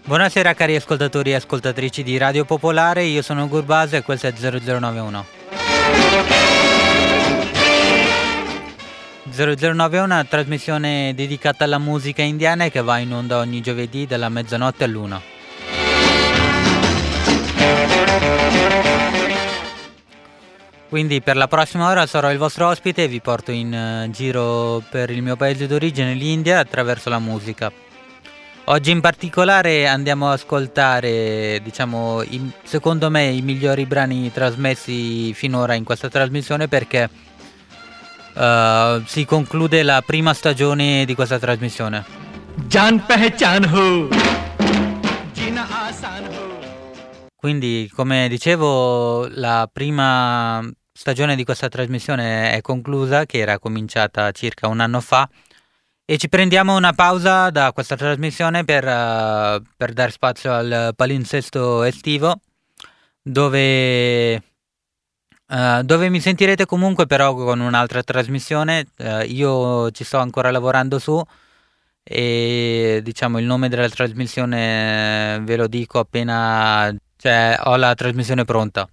Buonasera cari ascoltatori e ascoltatrici di Radio Popolare, io sono Gurbase e questo è 0091. 0091 è una trasmissione dedicata alla musica indiana che va in onda ogni giovedì dalla mezzanotte all'1. Quindi per la prossima ora sarò il vostro ospite e vi porto in giro per il mio paese d'origine, l'India, attraverso la musica. Oggi in particolare andiamo ad ascoltare, secondo me, i migliori brani trasmessi finora in questa trasmissione perché si conclude la prima stagione di questa trasmissione. Jaan pehchan ho, jina aasan ho. Quindi, come dicevo, la prima stagione di questa trasmissione è conclusa, che era cominciata circa un anno fa. E ci prendiamo una pausa da questa trasmissione per dare spazio al palinsesto estivo, dove mi sentirete comunque però con un'altra trasmissione. Io ci sto ancora lavorando su e il nome della trasmissione ve lo dico appena ho la trasmissione pronta.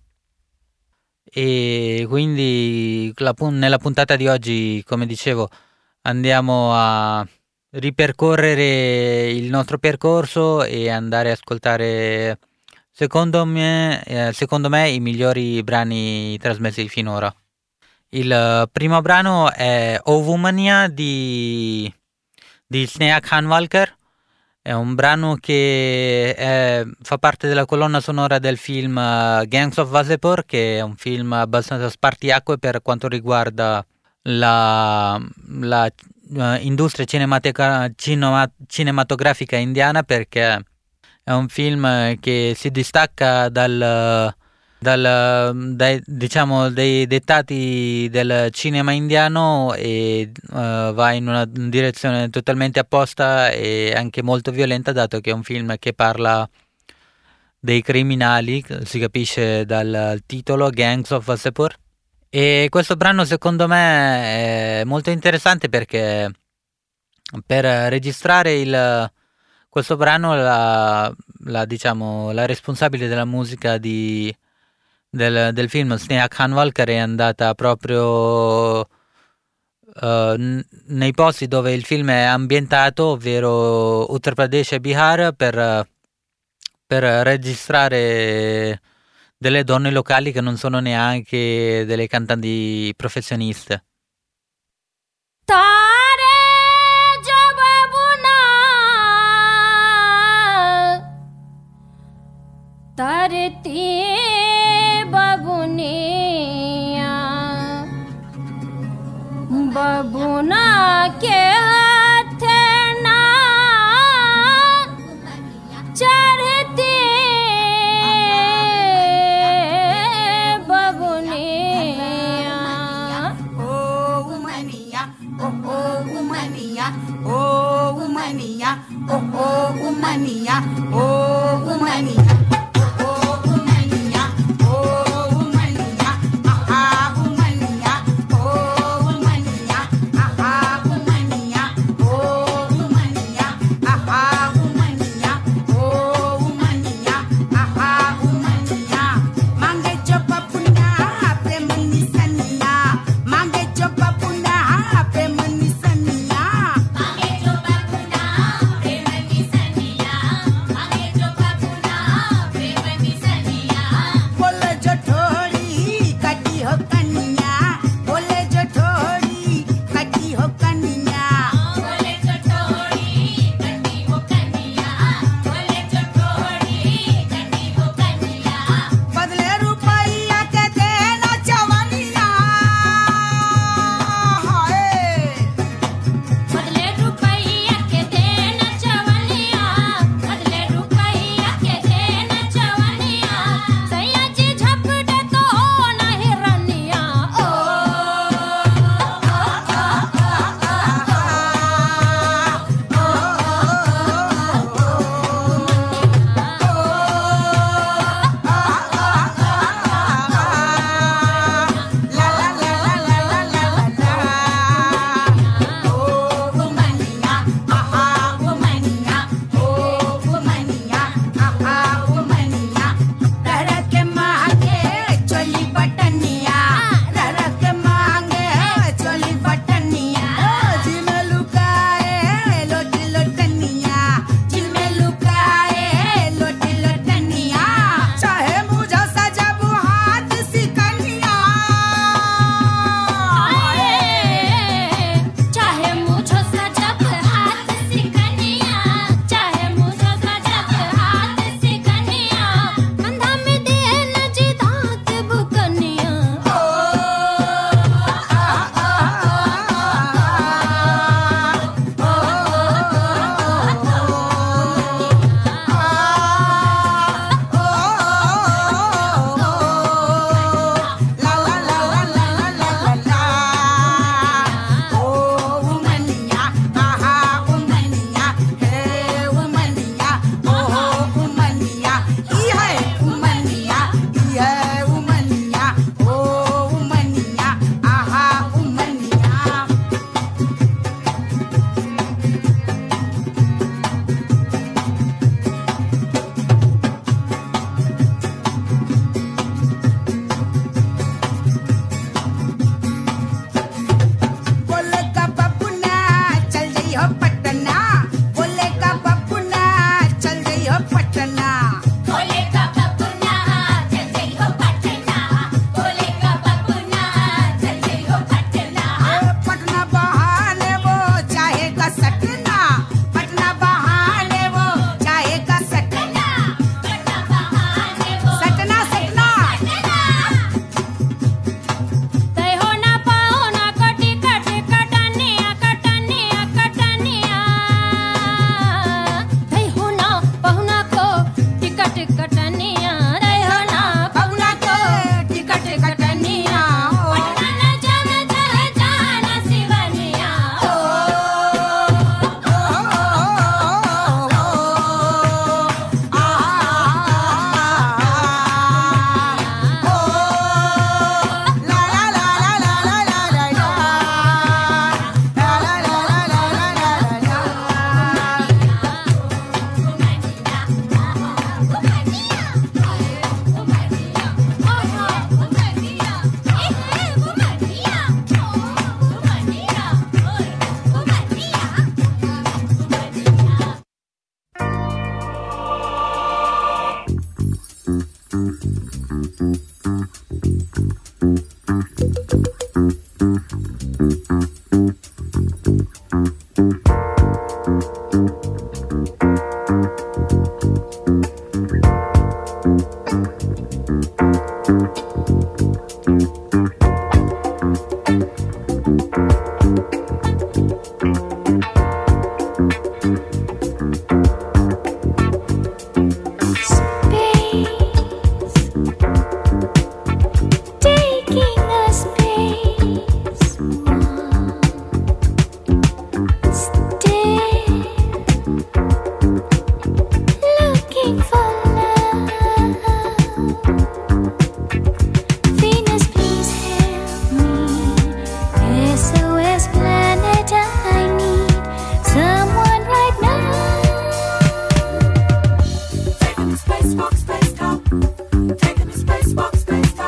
E quindi nella puntata di oggi, come dicevo, andiamo a ripercorrere il nostro percorso e andare a ascoltare, secondo me, i migliori brani trasmessi finora. Il primo brano è O Womania di Sneha Khanwalkar. È un brano che fa parte della colonna sonora del film Gangs of Wasseypur, che è un film abbastanza spartiacque per quanto riguarda la industria cinematografica indiana, perché è un film che si distacca dei dettati del cinema indiano e va in una direzione totalmente opposta e anche molto violenta, dato che è un film che parla dei criminali, si capisce dal titolo Gangs of Wasseypur. E questo brano secondo me è molto interessante perché per registrare questo brano la responsabile della musica del film, Sneha Khanwalkar, è andata proprio nei posti dove il film è ambientato, ovvero Uttar Pradesh e Bihar, per registrare delle donne locali che non sono neanche delle cantanti professioniste. Babuna ke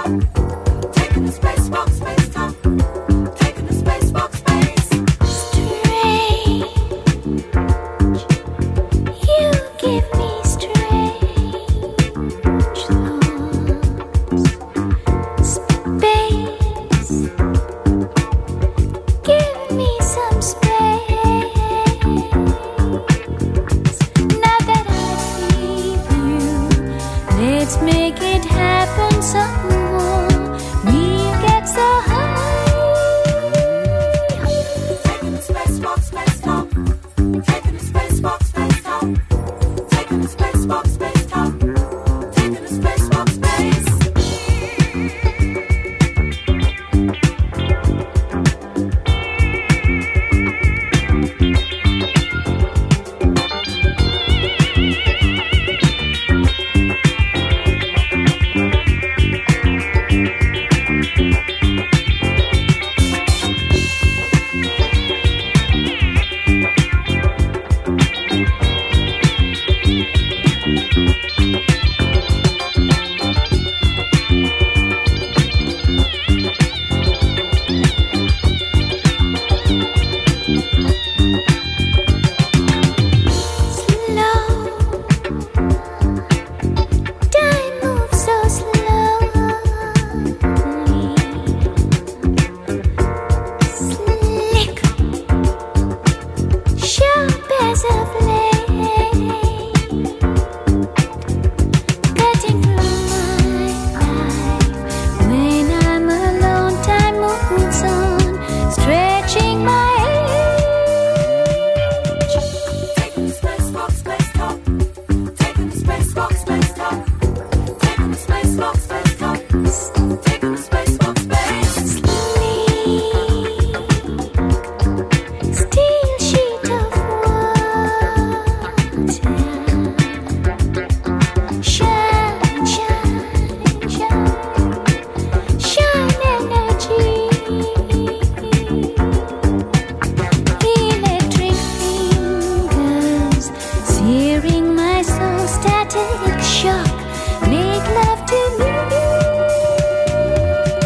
Static shock, make love to me.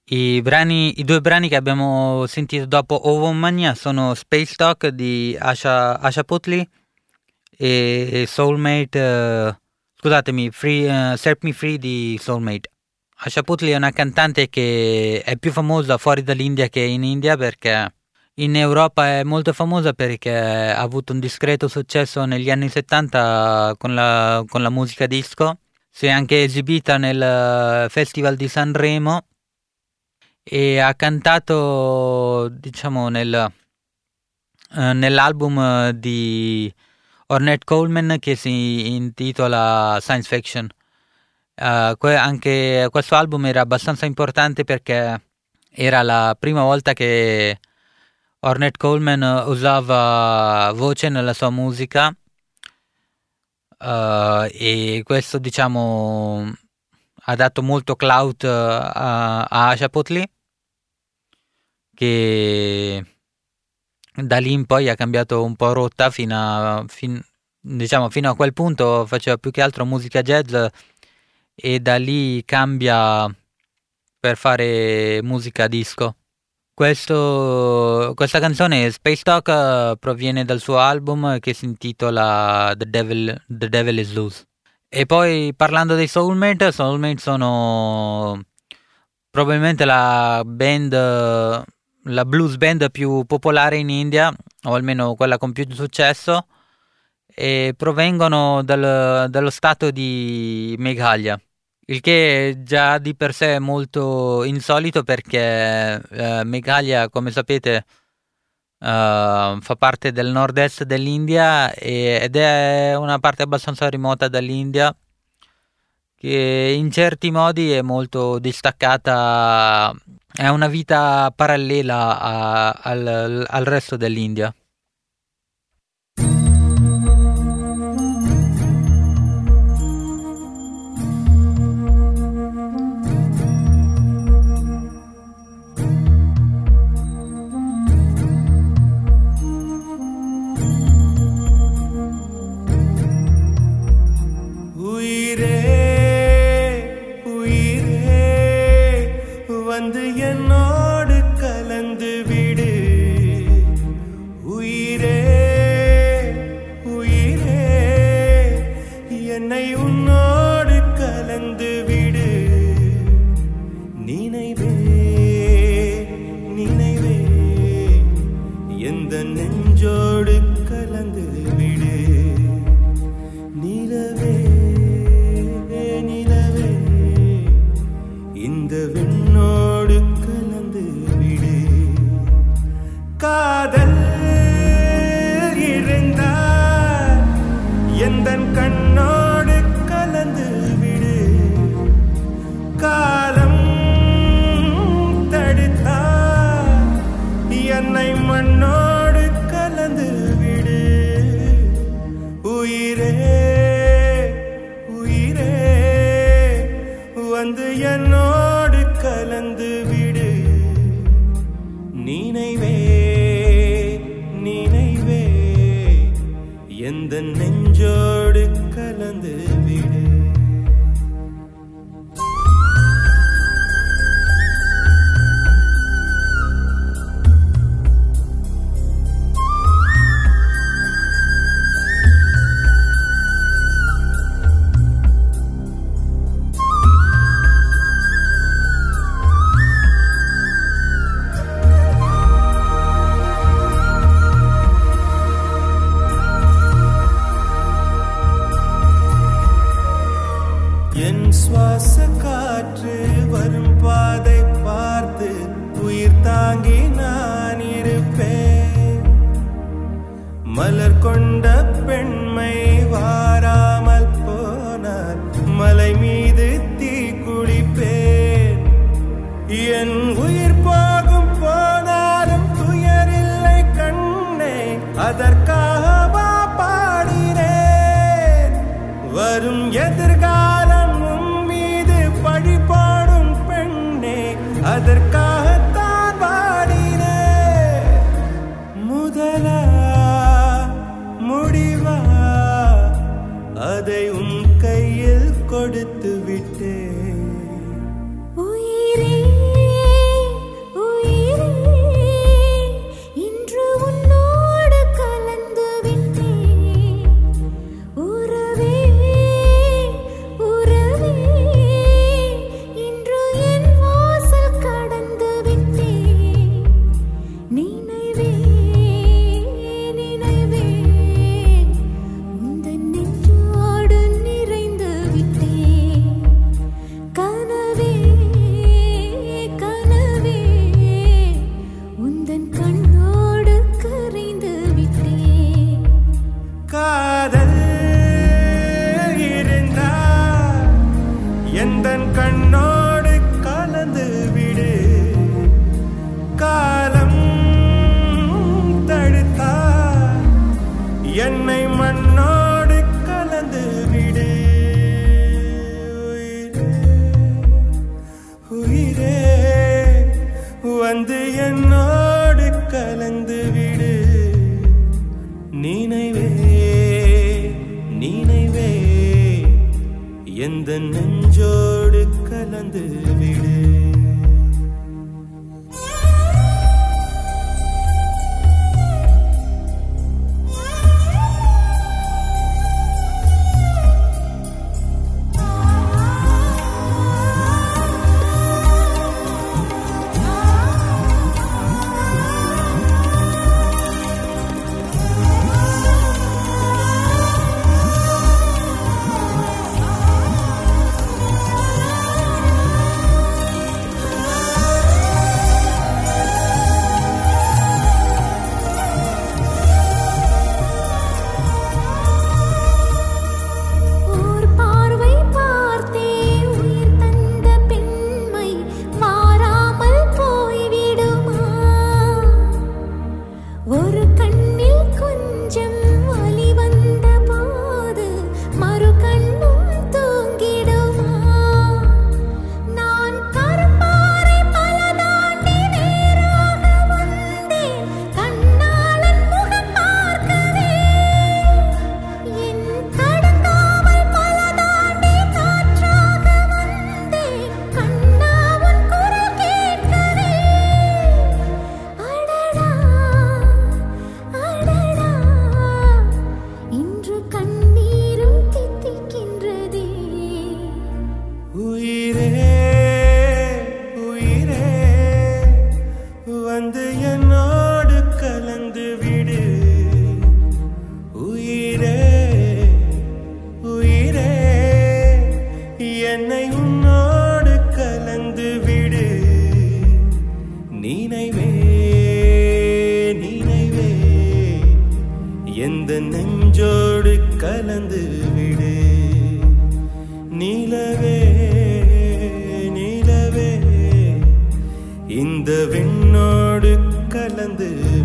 I due brani che abbiamo sentito dopo Ovomania sono Space Talk di Asha Putley e Soulmate, scusatemi, Set Me Free di Soulmate. Asha Putley è una cantante che è più famosa fuori dall'India che in India, perché in Europa è molto famosa perché ha avuto un discreto successo negli anni 70 con la musica disco. Si è anche esibita nel Festival di Sanremo e ha cantato, diciamo, nell'album di Ornette Coleman che si intitola Science Fiction. Anche questo album era abbastanza importante perché era la prima volta che Ornette Coleman usava voce nella sua musica, e questo, diciamo, ha dato molto clout a Asha Putley, che da lì in poi ha cambiato un po' rotta fino a quel punto faceva più che altro musica jazz e da lì cambia per fare musica disco. Questa canzone Space Talk proviene dal suo album che si intitola The Devil Is Loose. E poi, parlando dei Soulmate sono probabilmente la blues band più popolare in India, o almeno quella con più successo, e provengono dallo stato di Meghalaya, il che già di per sé è molto insolito perché Meghalaya, come sapete, fa parte del nord-est dell'India ed è una parte abbastanza rimota dall'India, che in certi modi è molto distaccata, è una vita parallela al resto dell'India.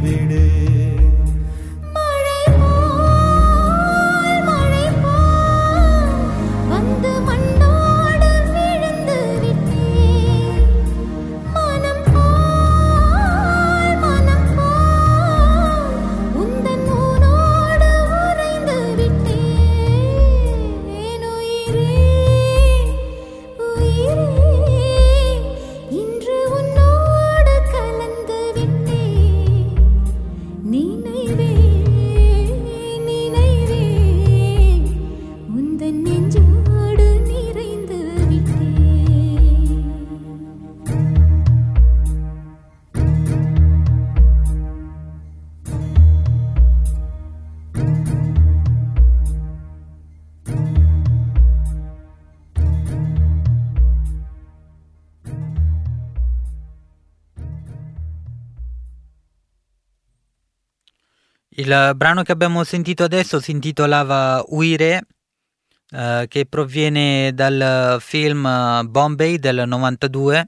விடு Il brano che abbiamo sentito adesso si intitolava Uire, che proviene dal film Bombay del 92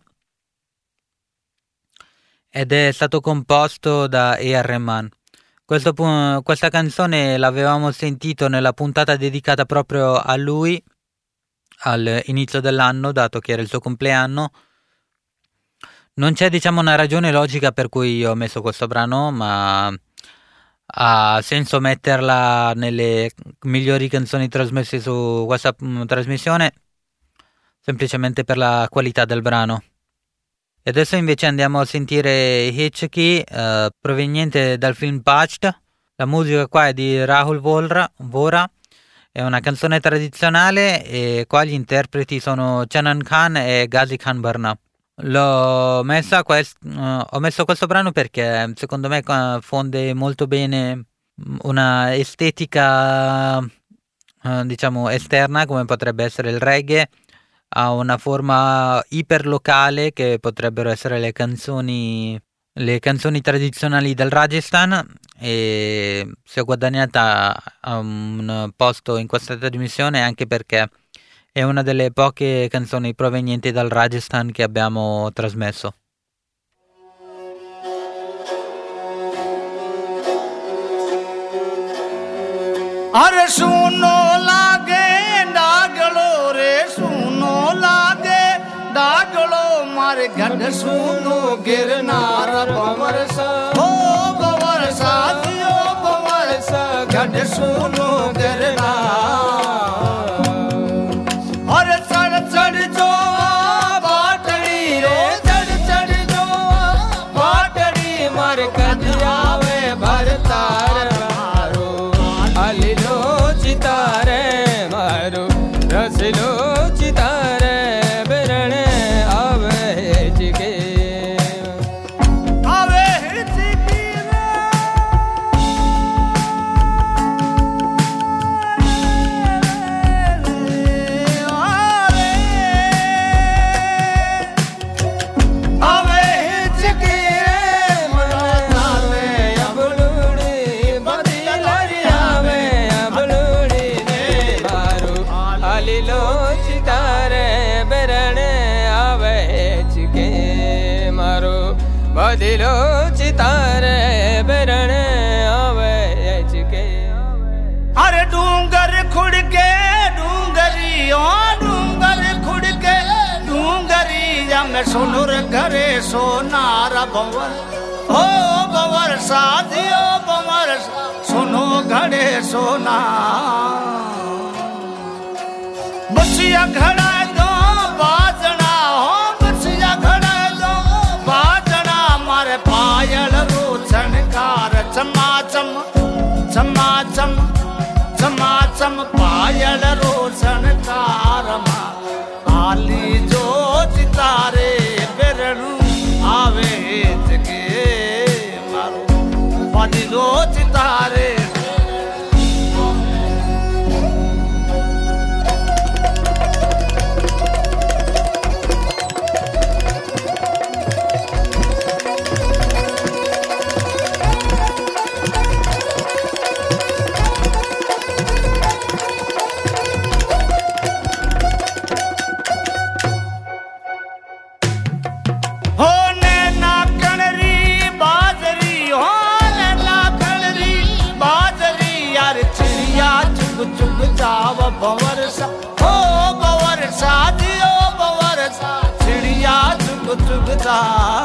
ed è stato composto da A.R. Rahman. Questa canzone l'avevamo sentito nella puntata dedicata proprio a lui all'inizio dell'anno, dato che era il suo compleanno. Non c'è, diciamo, una ragione logica per cui ho messo questo brano, ma ha senso metterla nelle migliori canzoni trasmesse su questa trasmissione semplicemente per la qualità del brano. E adesso invece andiamo a sentire Hitchkey, proveniente dal film Patched. La musica qua è di Rahul Vora, è una canzone tradizionale e qua gli interpreti sono Chanan Khan e Ghazi Khan Barna. Ho messo questo brano perché secondo me fonde molto bene una estetica diciamo esterna, come potrebbe essere il reggae, ha una forma iperlocale che potrebbero essere le canzoni tradizionali del Rajasthan, e si è guadagnata un posto in questa trasmissione anche perché è una delle poche canzoni provenienti dal Rajasthan che abbiamo trasmesso. अरे सुनो लागे डागलो रे सुनो लागे डागलो मारे गढ़ सुनो गिरनार बवर सा ओ बवर सा दियो बवर सा गढ़ सुनो गिरनार अरे चढ़ चढ़ जो बाटड़ी रे चढ़ चढ़ जो बाटड़ी मारे कदियावे भरतार मारो अलिलो चितारे मारो रसलो चितारे बिरणे आवे चिके आवे चिके आवे चिके मनावे अबलुड़ी बदिलरी आवे अबलुड़ी ने मारो अलिलो चितारे बिरणे आवे चिके मारो बदिलो चितारे बिरणे आवे चिके अरे डूंगर खुड़के डूंगरी ओ डूंगर खुड़के डूंगरी जम सुनुर घरे सोनार बवर ओ बवर साधियो बवर सुनो घड़े सोना बसिया घड़ा दो बाजना हो बसिया घड़ा दो बाजना मारे पायल रोचनकार चमाचम चमाचम चमाचम पायल रोचनकार आली जो चितारे बिरणु आवे जगे मारो बदिलो चितारे हो नैना कणरी बाजरी हो बवरसा हो बवरसा दियो बवरसा चिड़िया चुग चुगता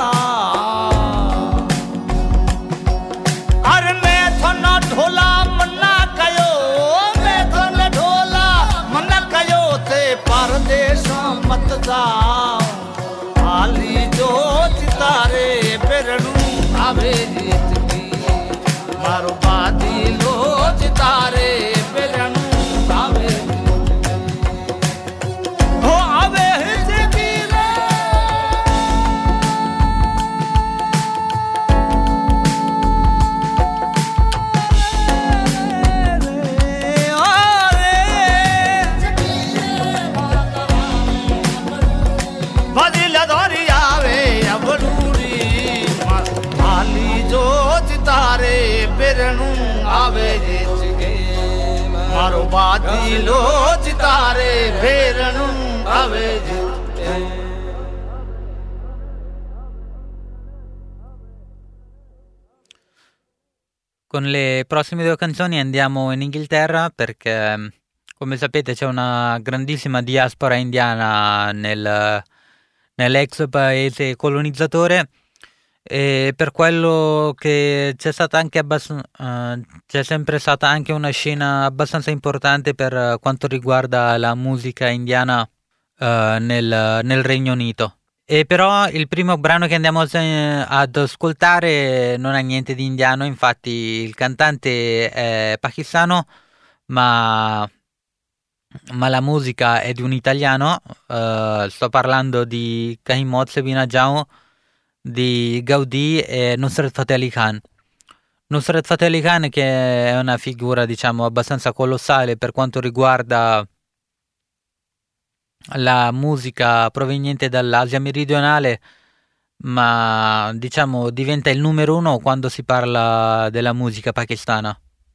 अरे मैं तो न ढोला मना कयो मैं तो न ढोला मना कयो ते परदेस मत जाओ हाली जो चितारे पेरणू आवे जीत की मारो बादी लो चितारे पेरणू आवे हो आवे जिंदगी रे बदिल धोरी आवे अबलूरी हाली जो चितारे पेरणू आवे जिसके मारो बादी लो चितारे पेरणू आवे जिसके Con le prossime due canzoni andiamo in Inghilterra perché, come sapete, c'è una grandissima diaspora indiana nell'ex paese colonizzatore e per quello che c'è stata anche c'è sempre stata anche una scena abbastanza importante per quanto riguarda la musica indiana nel Regno Unito. E però il primo brano che andiamo ad ascoltare non ha niente di indiano, infatti il cantante è pakistano, ma la musica è di un italiano. Sto parlando di Kahimot Sebina Jau, di Gaudì e Nusrat Fateh Ali Khan. Nusrat Fateh Ali Khan, che è una figura, diciamo, abbastanza colossale per quanto riguarda la musica proveniente dall'Asia meridionale, ma diciamo diventa il numero uno quando si parla della musica pakistana.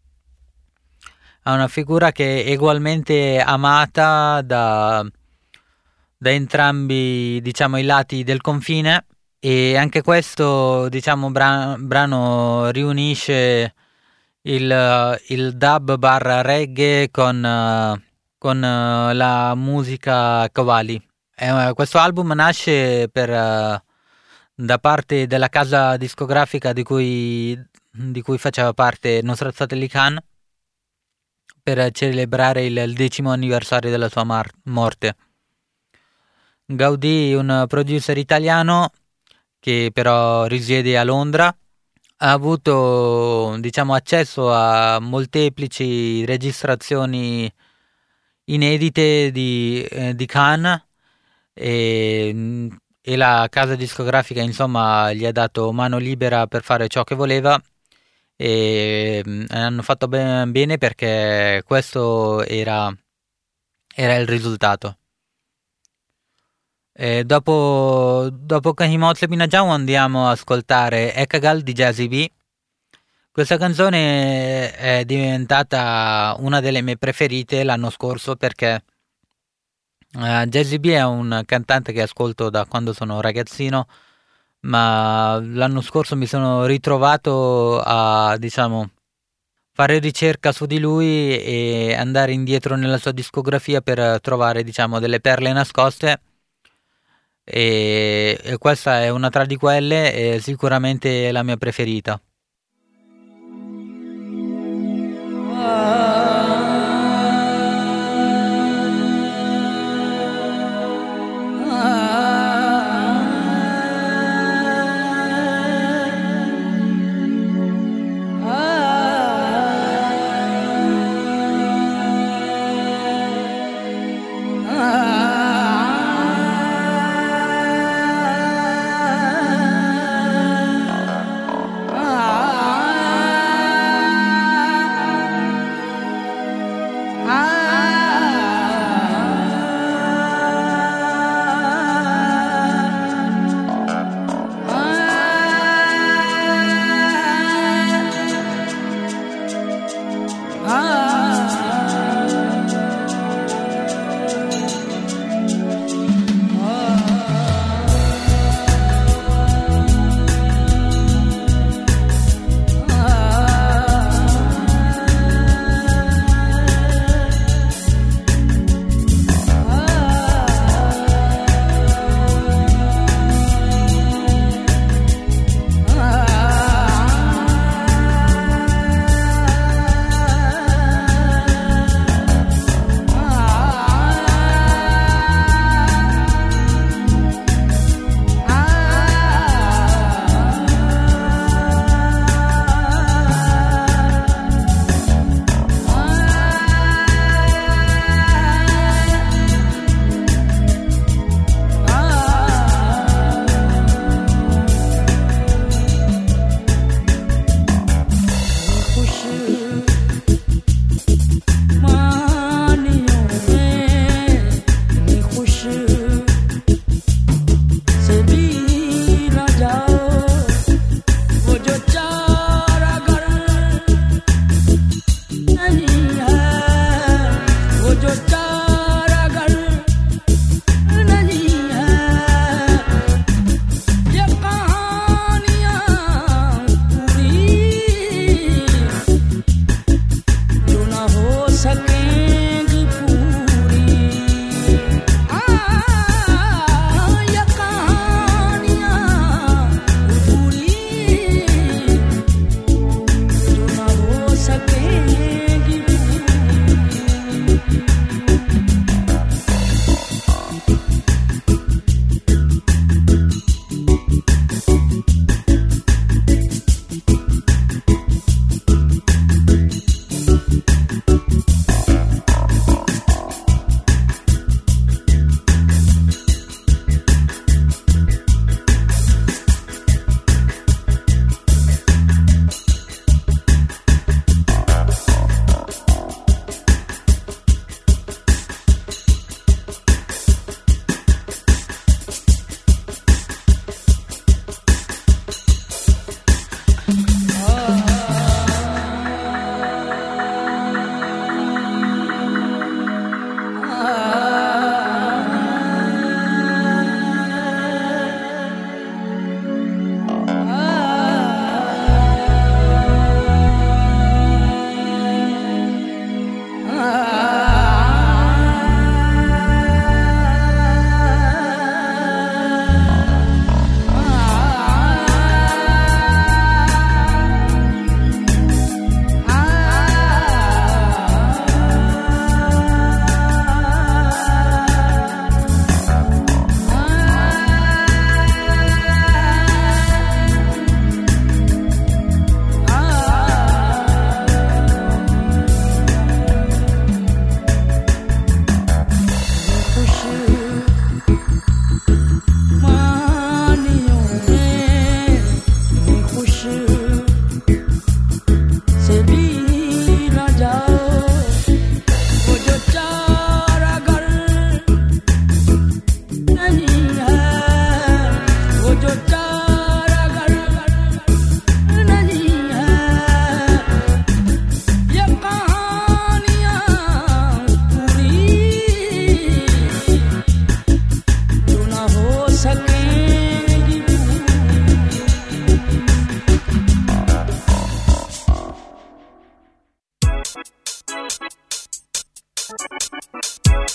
È una figura che è ugualmente amata da entrambi, diciamo, i lati del confine, e anche questo, diciamo, brano riunisce il dub barra reggae con la musica Qawwali. Questo album nasce da parte della casa discografica di cui faceva parte Nusrat Fateh Ali Khan per celebrare il 10° anniversario della sua morte. Gaudì, un producer italiano che però risiede a Londra, ha avuto, diciamo, accesso a molteplici registrazioni inedite di Khan e la casa discografica, insomma, gli ha dato mano libera per fare ciò che voleva, e hanno fatto bene perché questo era il risultato. E dopo Kahimot Sebina Jau andiamo ad ascoltare Ekagal di Jazzy B. Questa canzone è diventata una delle mie preferite l'anno scorso perché Jazzy B è un cantante che ascolto da quando sono ragazzino, ma l'anno scorso mi sono ritrovato a, diciamo, fare ricerca su di lui e andare indietro nella sua discografia per trovare, diciamo, delle perle nascoste, e questa è una tra di quelle e sicuramente la mia preferita.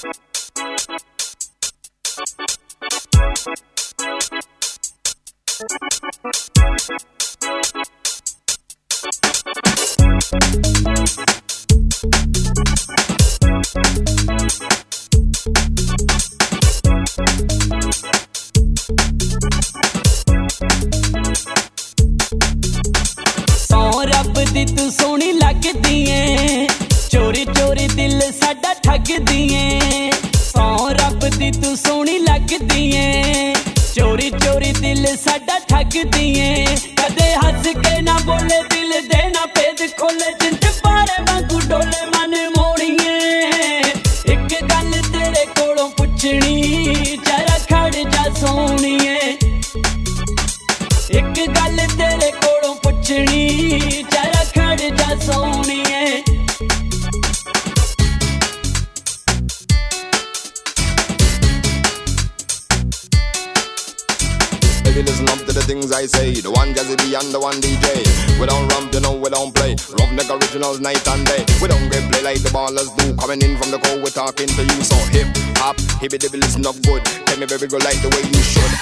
Baby, listen up to the things I say. The one Jazzy B and the one DJ. We don't rump, you know we don't play. Roughneck originals night and day. We don't get play like the ballers do. Coming in from the cold, we're talking to you. So hip hop, hippie dibby, listen up good. Tell me baby, go like the way you should.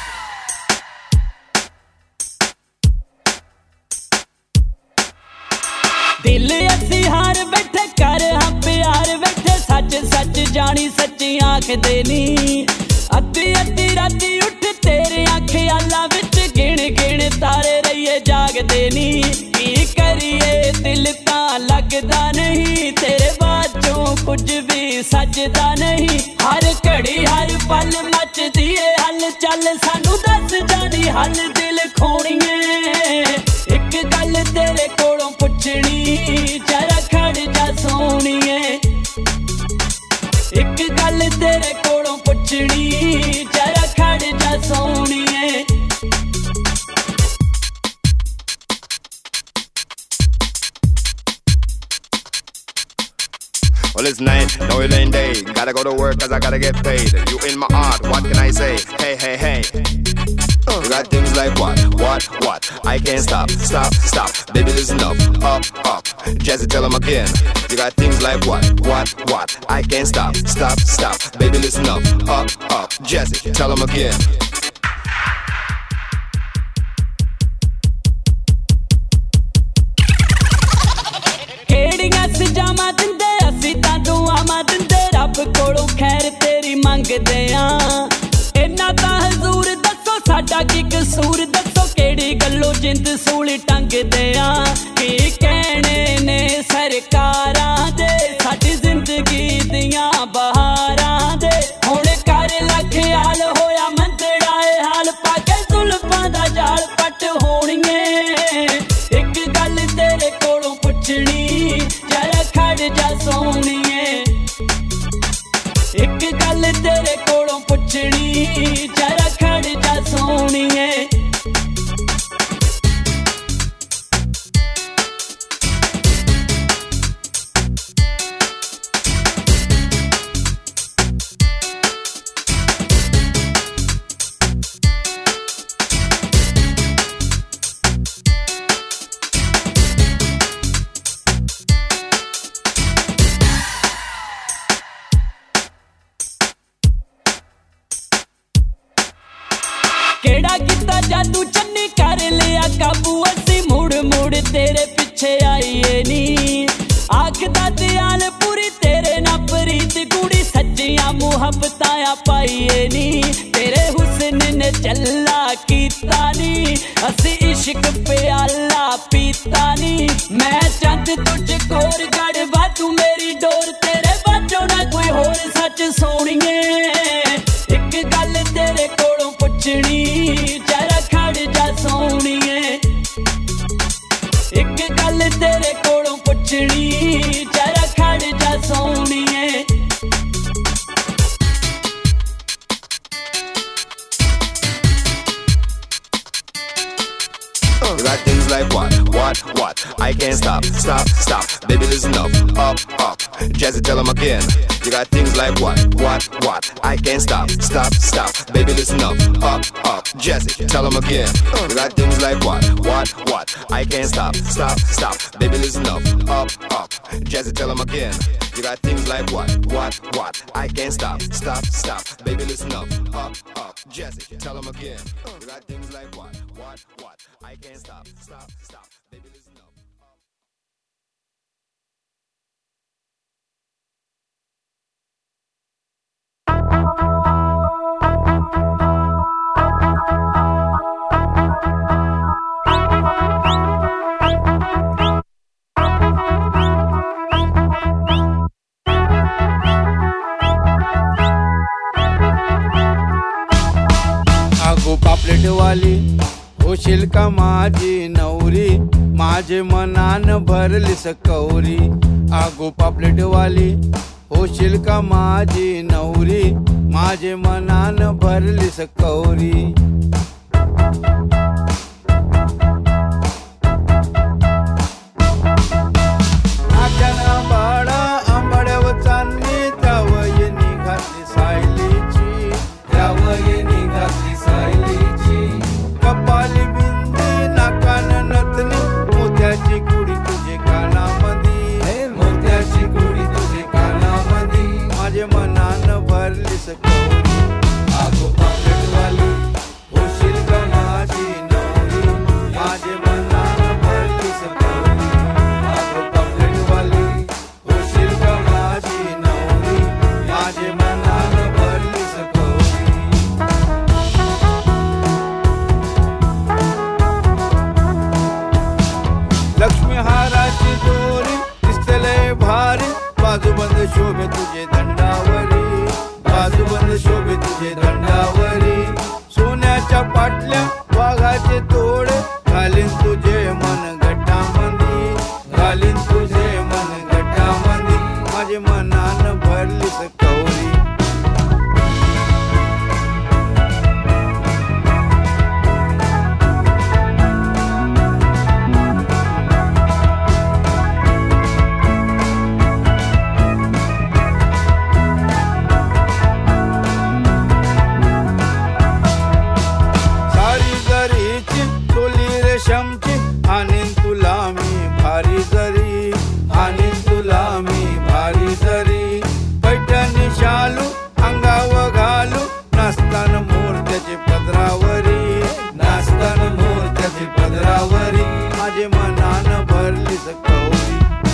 दिल असी हार बैठे कर हाँ प्यार बैठे सच सच जानी सच्ची आँख देनी अद्धी अद्धी राती उठ तेरे ख्याला विच गिण गिण तारे रहिए जाग देनी की करिए दिल ता लगदा नहीं तेरे बाजों कुछ भी सजदा नहीं हर घड़ी हर पल मचदी है हल चल सानू दस जानी हल दिल खोणीए एक गल तेरे कोलों पुछनी जरा खड़ जा सोणीए एक गल तेरे कोलों पुछनी जरा खड़ जा सोणीए Well, it's night, no it ain't day. Gotta go to work cause I gotta get paid. You in my heart, what can I say? Hey, hey, hey. You got things like what? I can't stop. Baby, listen up. Jazzy, tell them again. You got things like what? I can't stop. Baby, listen up. Jazzy, tell them again. कोलों खैर तेरी मंगदे आ इन्ना ता हजूर दसो साडा की कसूर दसो केड़ी गल्लों जिंद सूली टंगदे आ की कहने ने सरकारां दे साडी जिंदगी दियां बहारां दे हुण कर लख हाल होया मंदड़ा ए हाल पाके जुल्फां दा जाल पट होणीए एक गल तेरे कोलों पुछनी जरा खड़ जा सोणीए एक गल तेरे कोलों पुछनी जरा खड़ जा सोणीए केड़ा किता जादू चन्नी कर लिया काबू असी मुड़ मुड़ तेरे पीछे आईए नी आखदा ध्यान पूरी तेरे ना प्रीत कुड़ी सच्चियां मुहब्बतां पाईए नी तेरे हुस्न ने चल्ला कीता नी असी इश्क प्याला पीता नी मैं चंद तुझ कोर गड़वा तू मेरी डोर तेरे बाजों ना कोई होर सच सोणीए एक गल तेरे कोलों पुछनी जरा खड़ जा सोणीए एक गल तेरे कोलों पुछनी जरा खड़ जा सोणीए You got things like what? I can't stop. stop, stop, stop. Baby, listen up, up, up. Jazzy, tell them again. You got things like what, I can't stop, stop, stop. Baby, listen up, up, up. Jazzy, tell them again. You got things like what, I can't stop, stop, stop. Baby, listen up, up, up. Jazzy, tell them again. You got things like what, I can't stop, stop, stop. Baby, listen up, up, up. Jazzy, tell them again. You got things like what, I can't stop, stop, stop. Baby, listen up. पापलेटवाली होशील का माझी नवरी माझे मनान भरलीस कौरी आगो पापलेटवाली होशील का माझी नवरी माझे मनान भरलीस कौरी आख्याना बाळा आंबाड्याव चांदणी त्यावय निघाली सायलीची त्यावय निघाली सायलीची कपाली बिंदी नाकान नथनी मोत्याची कुडी तुझे कानामधी मोत्याची कुडी तुझे कानामधी माझे मनान भरलीस कौरी आगो पापलेटवाली होशील का माझी नवरी माझे मनान भरलीस कौरी आगो पापलेटवाली होशील का माझी नवरी माझे मनान भरलीस कौरी लक्ष्मी हाराची दोरी दिसतले भारी बाजूबंद शोभे तुझे दंडावरी बाजूबंद शोभे तुझे दंडावरी सोन्याच्या पाटल्या वाघाचे तोडे घालीन तुझे मन गटामंदी घालीन तुझे मन गटामंदी माझे मनान भरलीस कौरी सारी जरीची टोली रेशमची आणीन तुला मी भारी जरी आणीन तुला मी भारी जरी पैठणी शालू अंगाव घालू नाचतान मोरत्याची पदरावरी नाचतान मोरत्याची पदरावरी माझे मनान भरलीस कौरी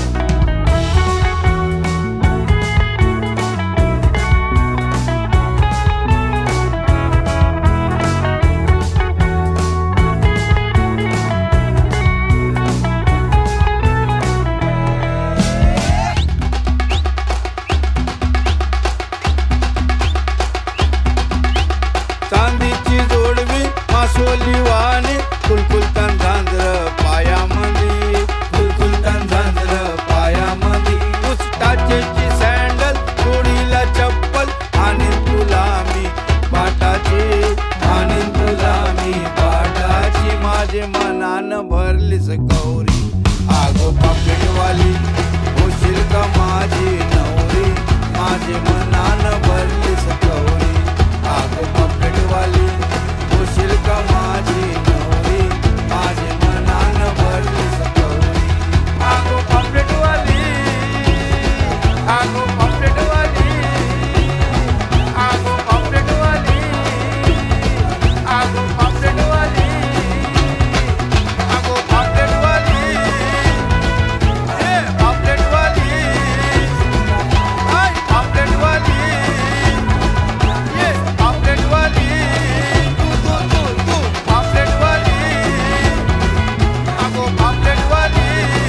चांदीची जोडवी मासोली वाणी कुलकुल झांजर पायामंदी कुलकुल झांजर पायामंदी उस्टाची सँडल जोडीला चप्पल आणि तुला मी पाटाची आणि तुला मी पाटाची माझे मनान भरलीस कौरी आगो पापलेटवाली होशील का माझी नवरी माझे मनान भरलीस कौरी आगो पापलेटवाली होशील का माझी नवरी माझे मनान भरलीस कौरी आगो पापलेटवाली आगो पापलेटवाली आगो पापलेटवाली आगो पापलेटवाली आगो पापलेटवाली ए पापलेटवाली आय पापलेटवाली ये पापलेटवाली तू पापलेटवाली आगो पापलेटवाली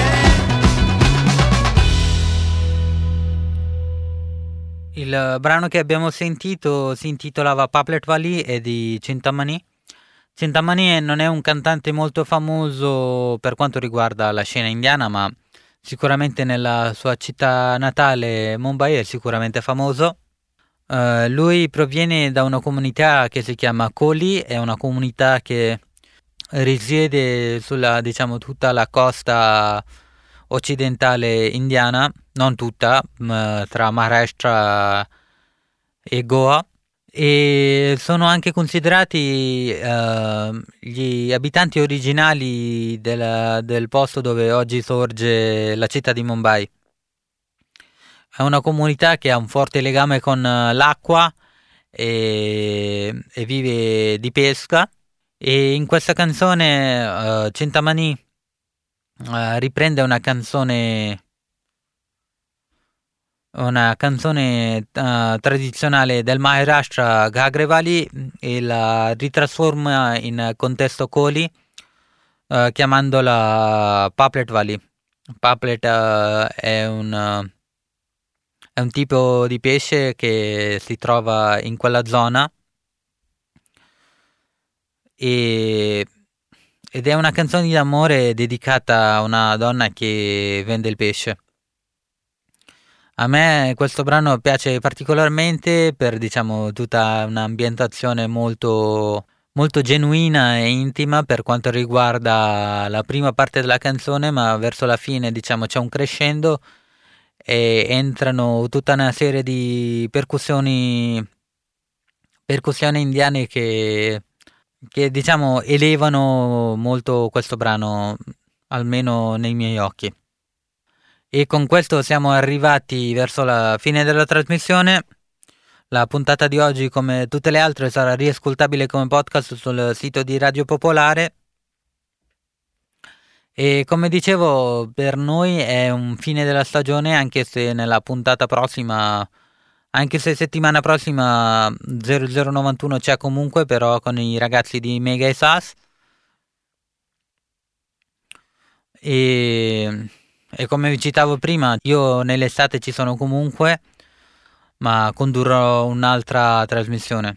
Il brano che abbiamo sentito si intitolava Papletwali e di Cintamani. Cintamani non è un cantante molto famoso per quanto riguarda la scena indiana, ma sicuramente nella sua città natale, Mumbai, è sicuramente famoso. Lui proviene da una comunità che si chiama Koli, è una comunità che risiede sulla, diciamo, tutta la costa occidentale indiana, non tutta, tra Maharashtra e Goa, e sono anche considerati gli abitanti originali del posto dove oggi sorge la città di Mumbai. È una comunità che ha un forte legame con l'acqua e vive di pesca, e in questa canzone Cintamani riprende una canzone tradizionale del Maharashtra, Ghagrewali, e la ritrasforma in contesto Koli, chiamandola Paplet Wali. Paplet è un tipo di pesce che si trova in quella zona, ed è una canzone d'amore dedicata a una donna che vende il pesce. A me questo brano piace particolarmente per, diciamo, tutta un'ambientazione molto, molto genuina e intima per quanto riguarda la prima parte della canzone, ma verso la fine, diciamo, c'è un crescendo e entrano tutta una serie di percussioni indiane che diciamo elevano molto questo brano, almeno nei miei occhi. E con questo siamo arrivati verso la fine della trasmissione. La puntata di oggi, come tutte le altre, sarà riascoltabile come podcast sul sito di Radio Popolare. E come dicevo, per noi è un fine della stagione, anche se nella puntata prossima, anche se settimana prossima 0091 c'è comunque, però con i ragazzi di Mega e Sas. E come vi citavo prima, io nell'estate ci sono comunque, ma condurrò un'altra trasmissione.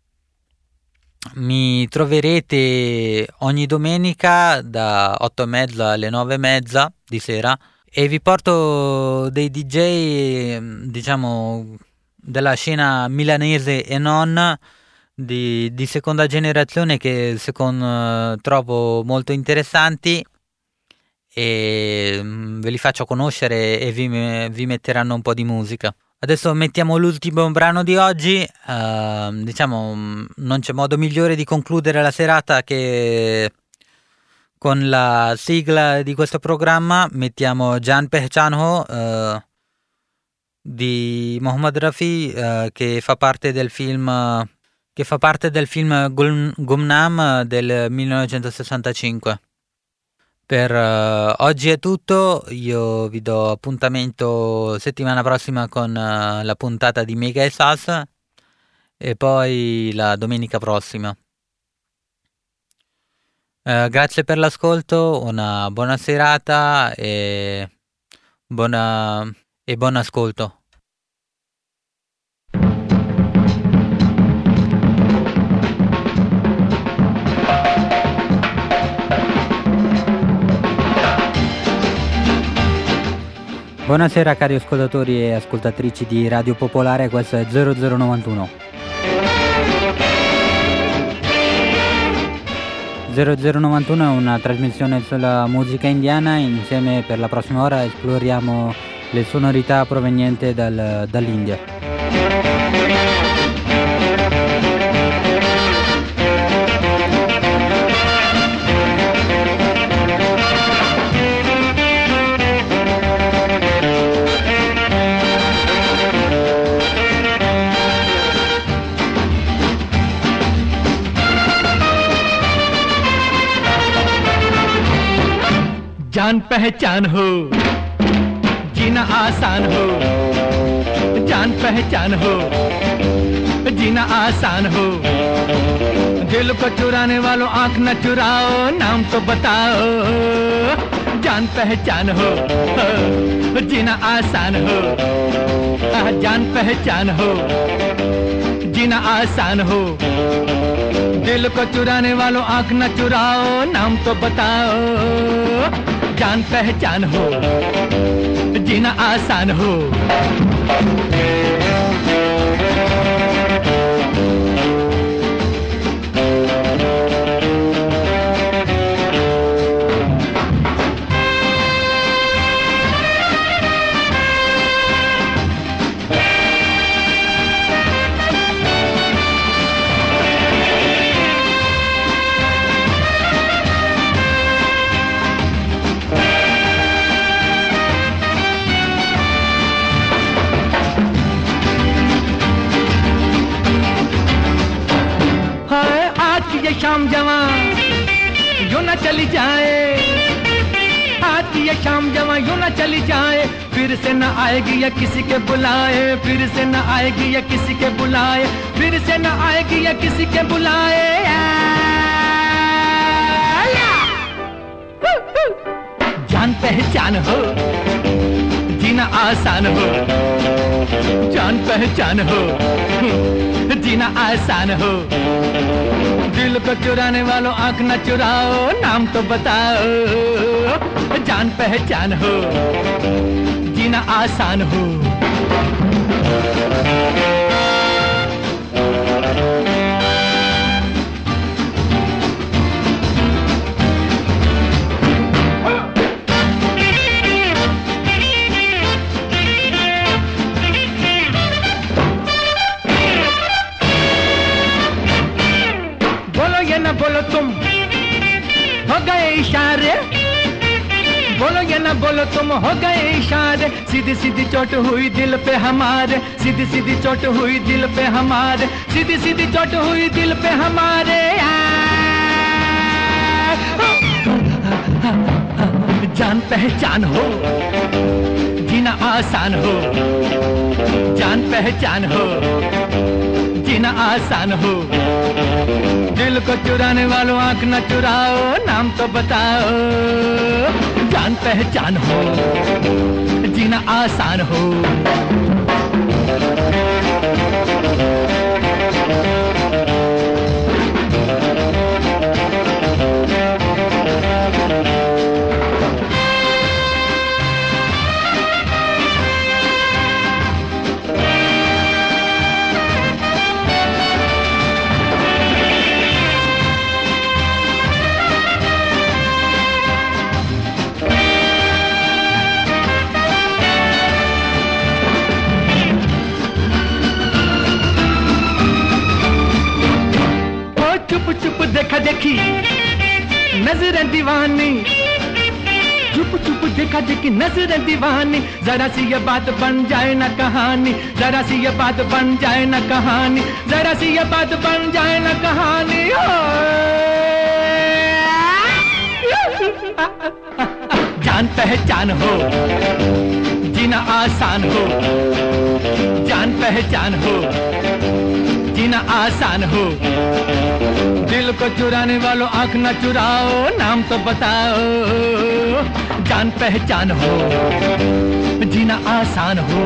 Mi troverete ogni domenica da 8:30 alle 9:30 di sera, e vi porto dei DJ, diciamo, della scena milanese e non, di seconda generazione, che trovo molto interessanti, e ve li faccio conoscere e vi metteranno un po' di musica. Adesso mettiamo l'ultimo brano di oggi. Diciamo, non c'è modo migliore di concludere la serata che con la sigla di questo programma. Mettiamo Jaan Pehchan Ho di Mohammad Rafi, che fa parte del film Gumnam del 1965. Per oggi è tutto, io vi do appuntamento settimana prossima con la puntata di Mega e Sas, e poi la domenica prossima. Grazie per l'ascolto, una buona serata e buon ascolto. Buonasera cari ascoltatori e ascoltatrici di Radio Popolare, questo è 0091. 0091 è una trasmissione sulla musica indiana. Insieme per la prossima ora esploriamo le sonorità provenienti dall'India. जान पहचान हो जीना आसान हो, जान पहचान हो जीना आसान हो, दिल को चुराने वालों आंख न चुराओ, नाम तो बताओ, जान पहचान हो जीना आसान हो, जान पहचान हो जीना आसान हो, दिल को चुराने वालों आंख न चुराओ, नाम तो बताओ, जान पहचान हो जीना आसान हो। चली जाए, आती है शाम जवां यूं न चली जाए, फिर से न आएगी या किसी के बुलाए, फिर से न आएगी या किसी के बुलाए, फिर से न आएगी या किसी के बुलाए। जान पहचान हो, जीना आसान हो, जान पहचान हो, जीना आसान हो। दिल को चुराने वालों आंख न चुराओ, नाम तो बताओ। जान पहचान हो, जीना आसान हो। न बोलो तुम हो गए इशारे, बोलो या ना बोलो तुम हो गए इशारे। सीधी सीधी चोट हुई दिल पे हमारे, सीधी सीधी चोट हुई दिल पे हमारे, सीधी सीधी चोट हुई दिल पे हमारे। जान पहचान हो, जीना आसान हो, जान पहचान हो, जीना आसान हो। दिल को चुराने वालों आंख न चुराओ, नाम तो बताओ। जान पहचान हो, जीना आसान हो। चुप चुप देखा देखी नजरें दीवानी, चुप चुप देखा देखी नजरें दीवानी। जरा सी ये बात बन जाए ना कहानी, जरा सी ये बात बन जाए ना कहानी, जरा सी ये बात बन जाए ना कहानी। जान पहचान हो, जीना आसान हो, जान पहचान हो, जीना आसान हो। दिल को चुराने वालों आंख न चुराओ, नाम तो बताओ। जान पहचान हो, जीना आसान हो।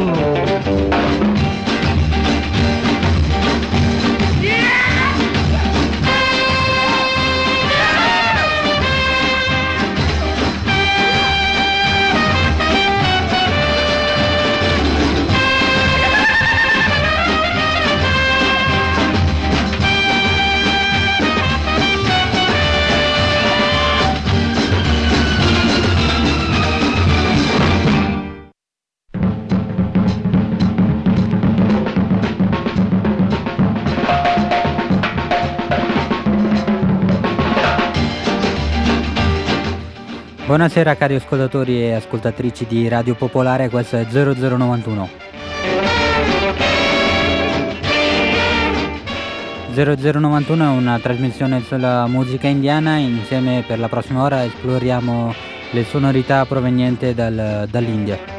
Buonasera cari ascoltatori e ascoltatrici di Radio Popolare, questo è 0091. 0091 è una trasmissione sulla musica indiana, insieme per la prossima ora esploriamo le sonorità provenienti dall'India.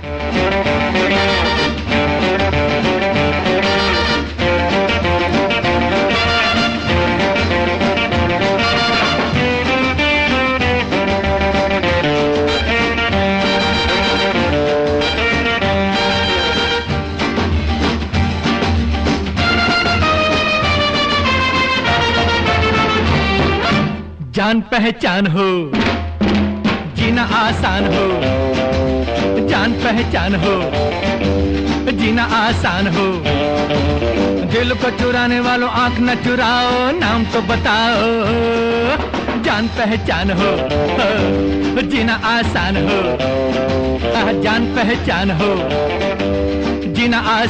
जान पहचान हो, जीना आसान हो, जान पहचान हो, जीना आसान हो। दिल को चुराने वालों आंख न चुराओ, नाम तो बताओ। जान पहचान हो, जीना आसान हो, जान पहचान हो, जीना आसान।